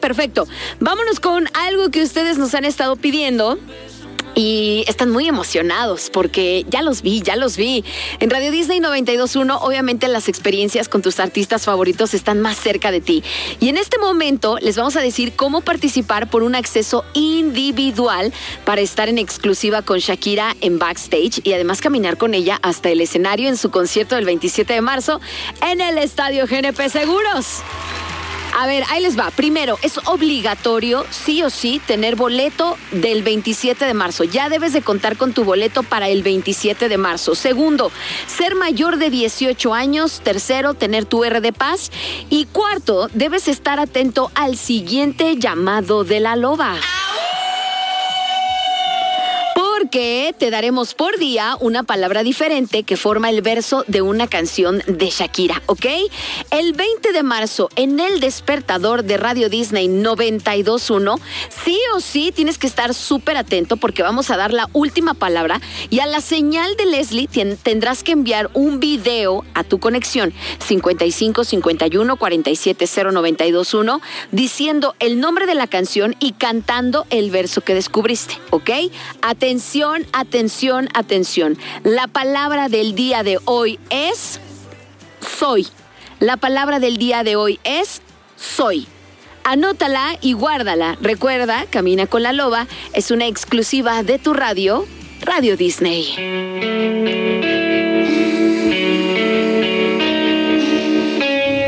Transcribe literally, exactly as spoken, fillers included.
Perfecto. Vámonos con algo que ustedes nos han estado pidiendo. Y están muy emocionados porque ya los vi, ya los vi. En Radio Disney noventa y dos punto uno, obviamente las experiencias con tus artistas favoritos están más cerca de ti. Y en este momento les vamos a decir cómo participar por un acceso individual para estar en exclusiva con Shakira en backstage y además caminar con ella hasta el escenario en su concierto del veintisiete de marzo en el Estadio G N P Seguros. A ver, ahí les va. Primero, es obligatorio, sí o sí, tener boleto del veintisiete de marzo. Ya debes de contar con tu boleto para el veintisiete de marzo. Segundo, ser mayor de dieciocho años. Tercero, tener tu R de paz. Y cuarto, debes estar atento al siguiente llamado de la loba. Porque te daremos por día una palabra diferente que forma el verso de una canción de Shakira, ¿ok? El veinte de marzo, en el despertador de Radio Disney noventa y dos punto uno, sí o sí tienes que estar súper atento porque vamos a dar la última palabra y a la señal de Leslie ten, tendrás que enviar un video a tu conexión cincuenta y cinco cincuenta y uno cuarenta y siete cero noventa y dos punto uno diciendo el nombre de la canción y cantando el verso que descubriste, ¿ok? Atención, atención, atención. La palabra del día de hoy es soy. La palabra del día de hoy es soy. Anótala y guárdala. Recuerda, Camina con la Loba es una exclusiva de tu radio, Radio Disney.